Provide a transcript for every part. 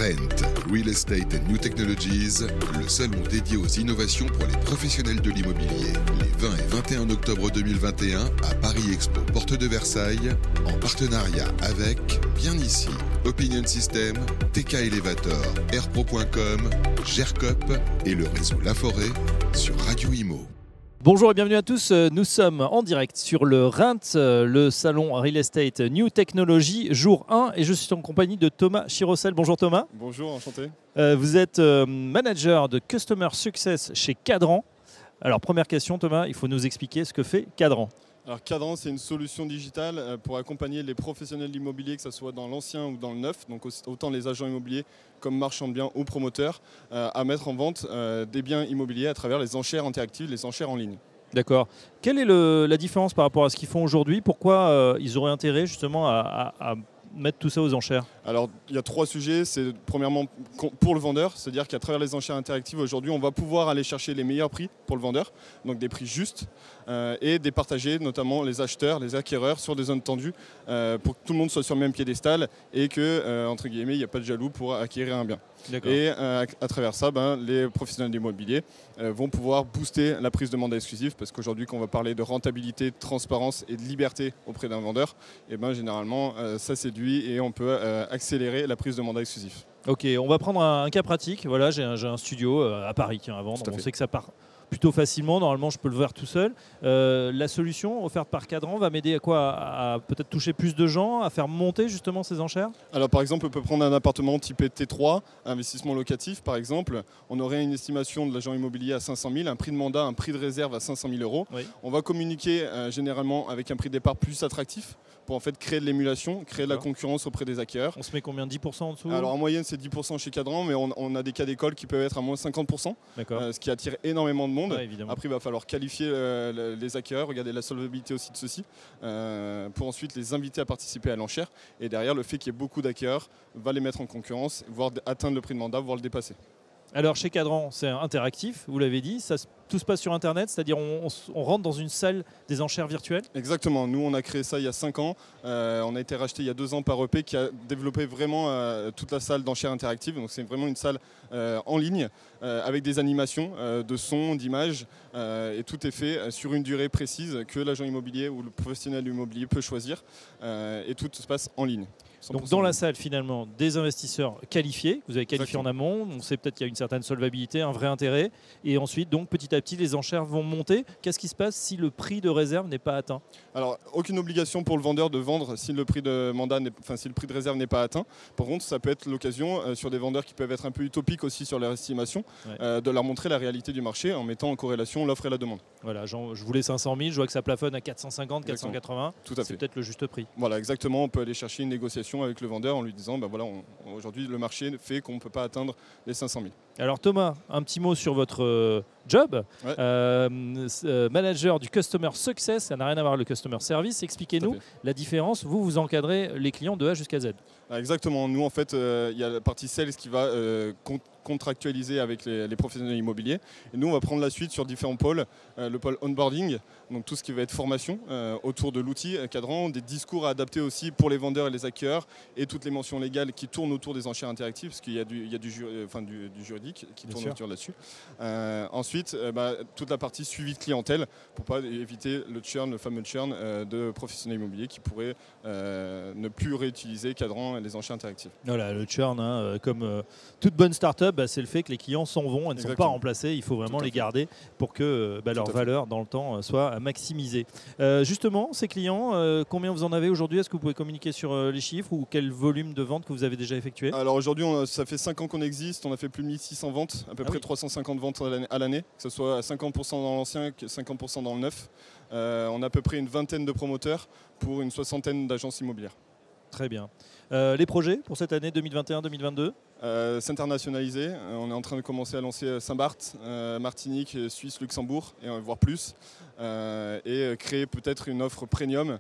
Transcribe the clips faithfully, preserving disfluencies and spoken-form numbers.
RENT, Real Estate and New Technologies, le salon dédié aux innovations pour les professionnels de l'immobilier, les vingt et vingt et un octobre deux mille vingt et un à Paris Expo, porte de Versailles, en partenariat avec, bien ici, Opinion System, T K Elevator, Airpro point com, Gercop et le réseau La Forêt sur Radio Imo. Bonjour et bienvenue à tous, nous sommes en direct sur le RENT, le salon Real Estate New Technology, jour un, et je suis en compagnie de Thomas Chirocel. Bonjour Thomas. Bonjour, enchanté. Euh, vous êtes euh, manager de Customer Success chez Cadran. Alors première question Thomas, il faut nous expliquer ce que fait Cadran. Alors Cadran, c'est une solution digitale pour accompagner les professionnels de l'immobilier, que ce soit dans l'ancien ou dans le neuf, donc autant les agents immobiliers comme marchands de biens ou promoteurs, euh, à mettre en vente euh, des biens immobiliers à travers les enchères interactives, les enchères en ligne. D'accord. Quelle est le, la différence par rapport à ce qu'ils font aujourd'hui? Pourquoi euh, ils auraient intérêt justement à, à, à mettre tout ça aux enchères? Alors, il y a trois sujets. C'est premièrement pour le vendeur, c'est-à-dire qu'à travers les enchères interactives, aujourd'hui, on va pouvoir aller chercher les meilleurs prix pour le vendeur, donc des prix justes, euh, et départager notamment les acheteurs, les acquéreurs sur des zones tendues, euh, pour que tout le monde soit sur le même piédestal et que, euh, entre guillemets, il n'y a pas de jaloux pour acquérir un bien. Et euh, à travers ça, ben, les professionnels de l'immobilier euh, vont pouvoir booster la prise de mandat exclusif, parce qu'aujourd'hui, quand on va parler de rentabilité, de transparence et de liberté auprès d'un vendeur, et ben, généralement, euh, ça séduit et on peut euh, accélérer la prise de mandat exclusif. Ok, on va prendre un, un cas pratique. Voilà, j'ai un, j'ai un studio euh, à Paris qui à vendre. On sait que ça part plutôt facilement. Normalement, je peux le faire tout seul. Euh, la solution offerte par Cadran va m'aider à quoi? À, à peut-être toucher plus de gens, à faire monter justement ces enchères? Alors par exemple, on peut prendre un appartement type T trois, investissement locatif par exemple. On aurait une estimation de l'agent immobilier à cinq cent mille, un prix de mandat, un prix de réserve à cinq cent mille euros. Oui. On va communiquer euh, généralement avec un prix de départ plus attractif pour en fait créer de l'émulation, créer de la concurrence auprès des acquéreurs. On se met combien? dix pour cent en dessous? Alors en moyenne c'est dix pour cent chez Cadran, mais on, on a des cas d'école qui peuvent être à moins cinquante pour cent, euh, ce qui attire énormément de monde. Ouais, après il va falloir qualifier euh, les acquéreurs, regarder la solvabilité aussi de ceux-ci, euh, pour ensuite les inviter à participer à l'enchère. Et derrière, le fait qu'il y ait beaucoup d'acquéreurs va les mettre en concurrence, voire atteindre le prix de mandat, voire le dépasser. Alors chez Cadran, c'est interactif, vous l'avez dit, ça, tout se passe sur Internet, c'est-à-dire on, on, on rentre dans une salle des enchères virtuelles? Exactement, nous on a créé ça il y a cinq ans, euh, on a été racheté il y a deux ans par E P qui a développé vraiment euh, toute la salle d'enchères interactives, donc c'est vraiment une salle euh, en ligne euh, avec des animations euh, de son, d'images, euh, et tout est fait sur une durée précise que l'agent immobilier ou le professionnel immobilier peut choisir, euh, et tout se passe en ligne. Donc dans la salle finalement des investisseurs qualifiés, vous avez qualifié en amont, on sait peut-être qu'il y a une certaine solvabilité, un vrai intérêt, et ensuite donc petit à petit les enchères vont monter. Qu'est-ce qui se passe si le prix de réserve n'est pas atteint? Alors aucune obligation pour le vendeur de vendre si le prix de mandat, enfin si le prix de réserve n'est pas atteint. Par contre ça peut être l'occasion euh, sur des vendeurs qui peuvent être un peu utopiques aussi sur leur estimation, ouais. euh, de leur montrer la réalité du marché en mettant en corrélation l'offre et la demande. Voilà, genre, je voulais cinq cent mille, je vois que ça plafonne à quatre cent cinquante, quatre cent quatre-vingts, tout à fait. C'est peut-être le juste prix. Voilà, exactement, on peut aller chercher une négociation avec le vendeur en lui disant ben voilà, aujourd'hui le marché fait qu'on ne peut pas atteindre les cinq cent mille. Alors Thomas, un petit mot sur votre euh, job, ouais. euh, euh, manager du Customer Success, ça n'a rien à voir avec le Customer Service. Expliquez-nous la différence, vous vous encadrez les clients de A jusqu'à Z. Exactement, nous en fait il euh, y a la partie sales qui va euh, contractualiser avec les, les professionnels immobiliers, et nous on va prendre la suite sur différents pôles, euh, le pôle onboarding, donc tout ce qui va être formation euh, autour de l'outil Cadran, des discours à adapter aussi pour les vendeurs et les acquéreurs, et toutes les mentions légales qui tournent autour des enchères interactives, parce qu'il y a du, il y a du, enfin, du, du juridique qui Bien tourne sûr. autour là-dessus. Euh, ensuite, euh, bah, toute la partie suivi de clientèle, pour pas éviter le churn, le fameux churn euh, de professionnels immobiliers qui pourraient euh, ne plus réutiliser Cadran et les enchères interactives. Voilà, le churn, hein, comme euh, toute bonne start-up, bah, c'est le fait que les clients s'en vont, elles ne sont pas remplacés, il faut vraiment les garder pour que bah, leur valeur dans le temps soit maximisée. Euh, justement, ces clients, euh, combien vous en avez aujourd'hui? Est-ce que vous pouvez communiquer sur euh, les chiffres ou quel volume de ventes que vous avez déjà effectué? Alors aujourd'hui, on a, ça fait cinq ans qu'on existe, on a fait plus de mille six cents ventes, à peu ah près oui. trois cent cinquante ventes à l'année, que ce soit à cinquante pour cent dans l'ancien, cinquante pour cent dans le neuf. Euh, on a à peu près une vingtaine de promoteurs pour une soixantaine d'agences immobilières. Très bien. Euh, les projets pour cette année deux mille vingt et un deux mille vingt-deux? euh, S'internationaliser. Euh, on est en train de commencer à lancer Saint-Barth, euh, Martinique, Suisse, Luxembourg, et voire plus. Euh, et créer peut-être une offre premium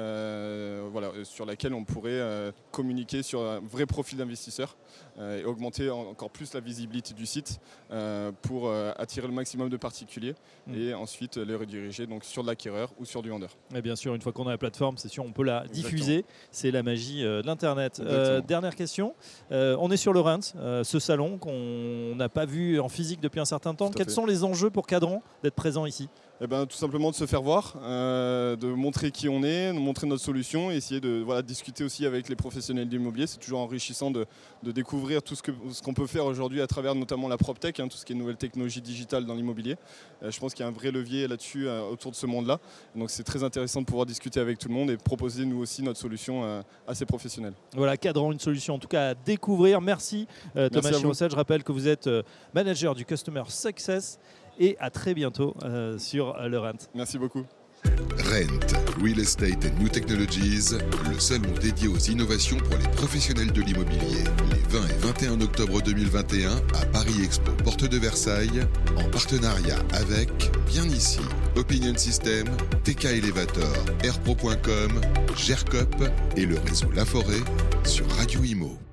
euh, voilà, sur laquelle on pourrait euh, communiquer sur un vrai profil d'investisseur euh, et augmenter en, encore plus la visibilité du site euh, pour euh, attirer le maximum de particuliers mmh. et ensuite les rediriger donc, sur de l'acquéreur ou sur du vendeur. Et bien sûr, une fois qu'on a la plateforme, c'est sûr, on peut la diffuser. Exactement. C'est la magie euh, de l'Internet. Internet. Euh, dernière question. Euh, on est sur le Rent, euh, ce salon qu'on n'a pas vu en physique depuis un certain temps. Quels sont les enjeux pour Quadrant d'être présent ici ? Eh ben, tout simplement de se faire voir, euh, de montrer qui on est, de montrer notre solution et essayer de voilà, discuter aussi avec les professionnels de l'immobilier. C'est toujours enrichissant de, de découvrir tout ce, que, ce qu'on peut faire aujourd'hui à travers notamment la PropTech, hein, tout ce qui est nouvelles technologies digitales dans l'immobilier. Euh, je pense qu'il y a un vrai levier là-dessus euh, autour de ce monde-là. Donc c'est très intéressant de pouvoir discuter avec tout le monde et proposer nous aussi notre solution euh, à ces professionnels. Voilà, Quadrant, une solution en tout cas à découvrir. Merci, euh, Thomas Chirocet. Je rappelle que vous êtes euh, manager du Customer Success. Et à très bientôt euh, sur le Rent. Merci beaucoup. Rent, Real Estate and New Technologies, le salon dédié aux innovations pour les professionnels de l'immobilier, les vingt et vingt et un octobre deux mille vingt et un à Paris Expo, porte de Versailles, en partenariat avec, bien ici, Opinion System, T K Elevator, airpro point com, Gercop et le réseau La Forêt sur Radio Imo.